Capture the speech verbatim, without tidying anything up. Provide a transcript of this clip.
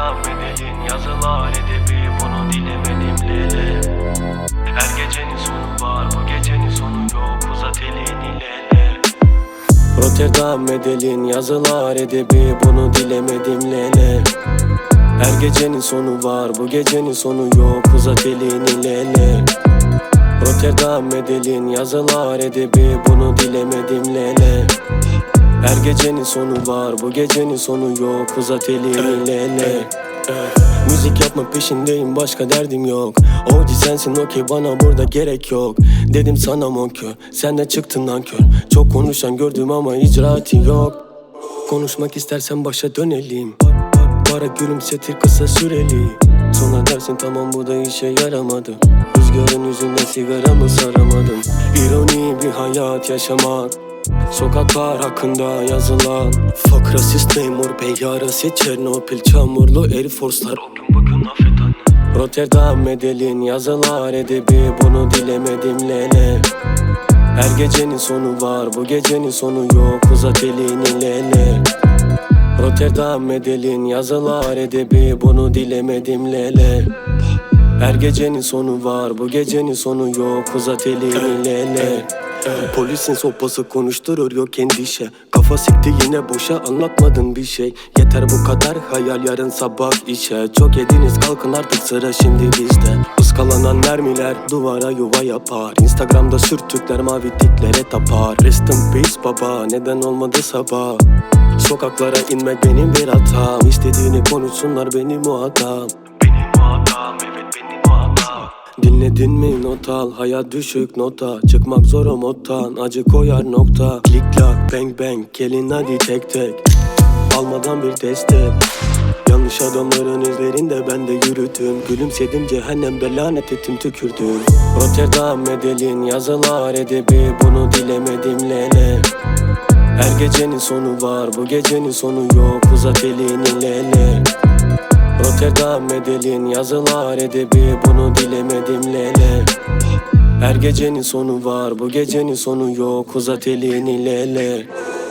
Rotterdam Medellin yazılar edebi, bunu dilemedim lele. Her gecenin sonu var, bu gecenin sonu yok, uzat elini lele. Rotterdam Medellin yazılar edebi, bunu dilemedim lele. Her gecenin sonu var, bu gecenin sonu yok, uzat elini lele. Rotterdam Medellin yazılar edebi, bunu dilemedim lele. Her gecenin sonu var, bu gecenin sonu yok, uzat elini lele. Müzik yapma peşindeyim, başka derdim yok. O G sensin okey, bana burada gerek yok. Dedim sana monkör, sen de çıktın nankör. Çok konuşan gördüm ama icraatı yok. Konuşmak istersen başa dönelim. Para gülümsetir kısa süreli. Sonra dersin tamam bu da işe yaramadı. Rüzgarın yüzünden sigaramı saramadım. İroni bir hayat yaşamak, sokaklar hakkında yazılan. Fuck rasist memur bey yarası, Çernobil çamurlu Air Force'lar. O gün bugün affet anne. Rotterdam Medellin yazılar edebi, bunu dilemedim lele. Her gecenin sonu var, bu gecenin sonu yok, uzat elini lele. Rotterdam Medellin yazılar edebi, bunu dilemedim lele. Her gecenin sonu var, bu gecenin sonu yok, uzat elini lele. Polisin sopası konuşturur yok endişe. Kafa sikti yine boşa, anlatmadın bir şey. Yeter bu kadar hayal, yarın sabah işe. Çok yediniz kalkın artık, sıra şimdi bizde. Iskalanan mermiler duvara yuva yapar. Instagram'da sürtükler mavi tiklere tapar. Rest in peace baba, neden olmadı sabah. Sokaklara inmek benim bir hatam. İstediğini konuşsunlar, benim o adam. Benim o adam, evet benim o adam. Dinledin mi not al, hayat düşük nota. Çıkmak zor o moddan, acı koyar nokta. Klik lak bang bang, gelin hadi tek tek. Almadan bir destek. Yanlış adamların izlerinde ben de yürüdüm. Gülümsedim cehennemde, lanet ettim tükürdüm. Rotterdam Medellin yazılar edebi, bunu dilemedim lele. Her gecenin sonu var, bu gecenin sonu yok, uzat elini lele. Rotterdam Medellin yazılar edebi, bunu dilemedim lele. Her gecenin sonu var, bu gecenin sonu yok, uzat elini lele.